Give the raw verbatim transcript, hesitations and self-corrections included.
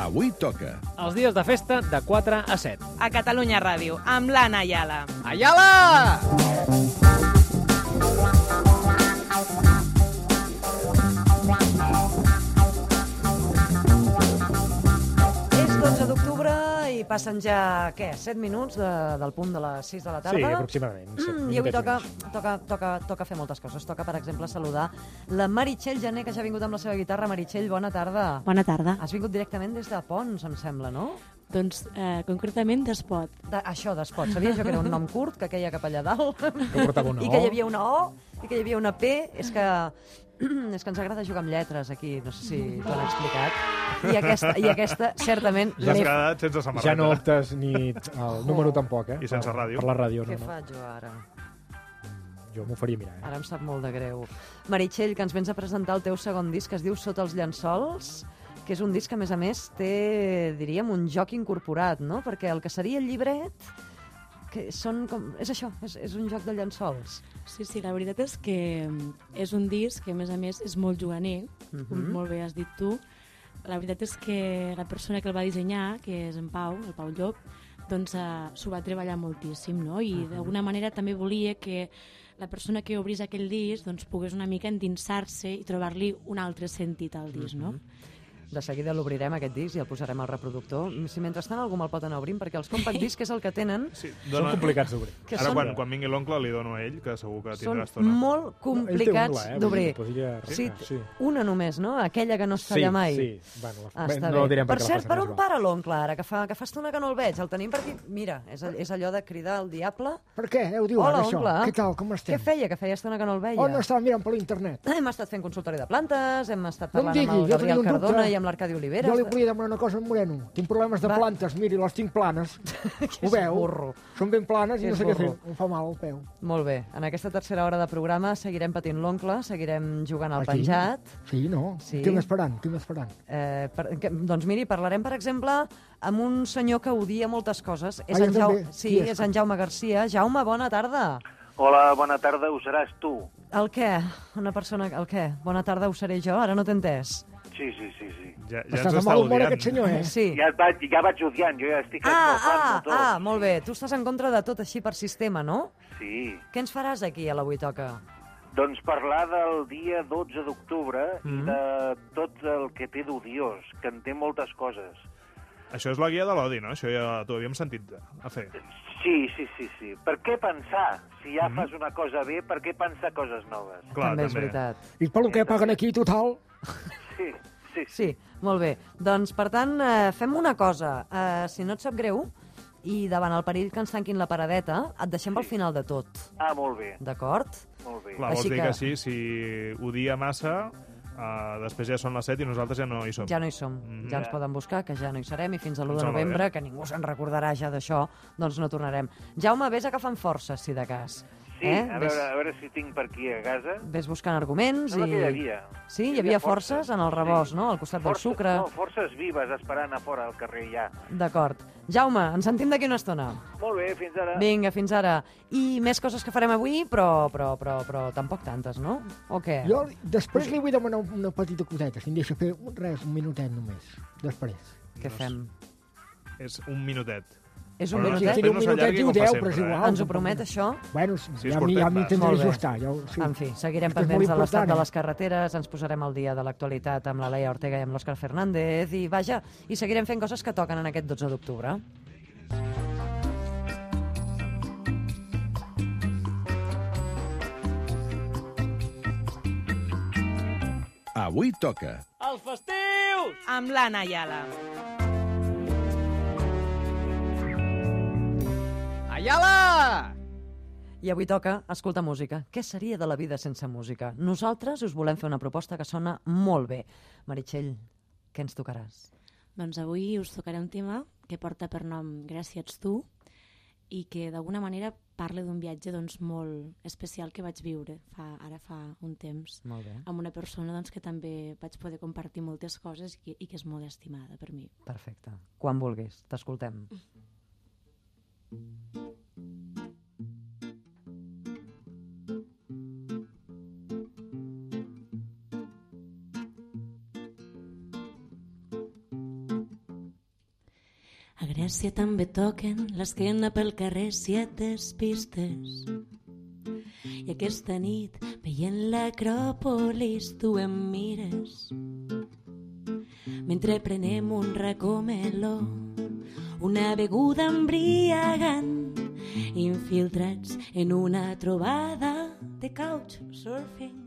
Avui toca. Els dies de festa de quatre a set. A Catalunya Ràdio, amb l'Anna Ayala. Ayala! És dotze d'octubre i passen ja, què, set minuts de, del punt de les sis de la tarda. Sí, aproximadament. Mm, I avui toca, toca, toca, toca fer moltes coses. Toca, per exemple, saludar la Meritxell Jané, que ja ha vingut amb la seva guitarra. Meritxell, bona tarda. Bona tarda. Has vingut directament des de Pons, em sembla, no? Doncs, eh, concretament, d'Espot. De, això, d'Espot. Sabia jo que era un nom curt, que queia cap allà dalt. Que portava una I que hi O. havia una O, i que hi havia una P. És que, és que ens agrada jugar amb lletres, aquí. No sé si t'ho han explicat. I aquesta, i aquesta certament... Ja has l'he- quedat sense samarreta. Ja no optes ni el número tampoc, eh? I sense Per- ràdio. Per la ràdio, Què no, no. faig jo ara? Jo m'ho faria mirar, eh? Ara em sap molt de greu. Meritxell, que ens vens a presentar el teu segon disc, que es diu Sota els llençols, que és un disc que, a més a més, té, diríem, un joc incorporat, no? Perquè el que seria el llibret, que són com... És això, és, és un joc de llençols. Sí, sí, la veritat és que és un disc que, a més a més, és molt juganer, uh -huh. com molt bé has dit tu. La veritat és que la persona que el va dissenyar, que és en Pau, el Pau Llop, doncs uh, s'ho va treballar moltíssim, no? I uh -huh. d'alguna manera també volia que la persona que obrís aquell disc doncs, pogués una mica endinsar-se i trobar-li un altre sentit al disc, uh -huh. no? De seguida l'obrirem, aquest disc, i el posarem al reproductor. Si mentrestant algú me'l pot anar obrint, perquè els compact disc és el que tenen... Sí, Són complicats d'obrir. Que Ara, són, quan, quan vingui l'oncle, li dono a ell, que segur que són tindrà estona. molt complicats eh? d'obrir. Podria... Sí, sí. Una només, no? Aquella que no es Sí, talla mai. sí. Bueno, la... Ah, està no bé. direm Per perquè la cert, faci per més on igual. para l'oncle ara? Que fa, que fa estona que no el veig. El tenim per aquí. Mira, és, és allò de cridar al diable. Per què? Heu diu Hola, ara, això? oncle. Què tal, com estem? Què feia? Que feia estona que no el veia. Oh, no estava mirant per l'internet. Hem estat fent consultori de plantes, hem estat No em parlant digui, amb el jo Gabriel tenia un Cardona dubte. i amb l'Arcadi Oliveres. Jo li volia demanar una cosa en Moreno. Tinc problemes de Va. plantes, miri, les tinc planes. Ho és veu? burro. Són ben planes i És no sé què fer. burro. Em fa mal el peu. Molt bé. En aquesta tercera hora de programa seguirem patint l'oncle, seguirem jugant al Aquí? penjat. Sí, no? Sí. Estic esperant, estic esperant. Eh, per, que, doncs miri, parlarem, per exemple, amb un senyor que odia moltes coses. És Ah, en jo Jau... també. Sí, Qui és? és en Jaume Garcia. Jaume, bona tarda. Hola, bona tarda, ho seràs tu. El què? Una persona... El què? Bona tarda, ho seré jo? Ara no t'he entès. Sí, sí, sí, sí. Ja, ja Estàs ens de està mal humor, odiant. aquest senyor, eh? Sí. Ja, et vaig, ja vaig odiant, jo ja estic Ah, ah, escalfant-me tot. ah, molt bé. Tu estàs en contra de tot així per sistema, no? Sí. Què ens faràs aquí a l'Avui Toca? Doncs parlar del dia dotze d'octubre Mm. i de tot el que té d'odiós, que en té moltes coses. Això és la guia de l'odi, no? Això ja t'ho havíem sentit a fer. Sí, sí, sí, sí. Per què pensar? Si ja fas una cosa bé, per què pensar coses noves? Clar, també és també. veritat. I pel que paguen aquí, total... Sí, sí, sí. Sí, molt bé. Doncs, per tant, eh, fem una cosa. Eh, si no et sap greu, i davant el perill que ens tanquin la paradeta, et deixem pel final de tot, Ah, molt bé, d'acord? molt bé. Clar, vols Així dir que... que així, si odia massa, uh, després ja són les set i nosaltres ja no hi som. Ja no hi som. Mhm. Ja ens poden buscar, que ja no hi serem, i fins a l'u Em de sembla novembre, bé. que ningú se'n recordarà ja d'això, doncs no tornarem. Jaume, vés agafant forces, si de cas. Sí, eh? a, Ves, veure, a veure si tinc per aquí a casa. ves buscant arguments Sembla i... que hi havia. Sí, hi havia forces en el rebost, no? Al costat del Forces- sucre. No, forces vives esperant a fora al carrer ja. D'acord. Jaume, ens sentim d'aquí una estona. Molt bé, fins ara. Vinga, fins ara. I més coses que farem avui, però, però, però, però tampoc tantes, no? O què? Jo després li vull demanar una petita coseta, si em deixa fer un- res, un minutet només. Després. Què fem? És un minutet. És un Però no, Si sí, minutet? tenia un després no minutet, s'allargui diu com fa deu, sempre, però és eh? igual. Ens ho promet, això? Bueno, Si és ja m'hi ja curtet, m'hi va. tindré Molt bé. d'ajustar. Ja, ho- sí. En fi, seguirem És que és pendents molt de l'estat important, de eh? les carreteres, ens posarem al dia de l'actualitat amb la Leia Ortega i amb l'Òscar Fernández, i vaja, i seguirem fent coses que toquen en aquest dotze d'octubre. Avui toca. Els festius! Amb l'Anna Ayala. Ayala! I avui toca escoltar música. Què seria de la vida sense música? Nosaltres us volem fer una proposta que sona molt bé. Meritxell, què ens tocaràs? Doncs avui us tocaré un tema que porta per nom Gràcia ets tu i que d'alguna manera parla d'un viatge doncs, molt especial que vaig viure fa, ara fa un temps Molt bé. amb una persona doncs, que també vaig poder compartir moltes coses i que, i que és molt estimada per mi. Perfecte. Quan vulguis, t'escoltem. A Grècia també toquen l'esquena pel carrer si et despistes. I aquesta nit, veient l'Acròpolis, tu em mires. Mentre prenem un racó meló, una beguda embriagant, infiltrats en una trobada de couchsurfing.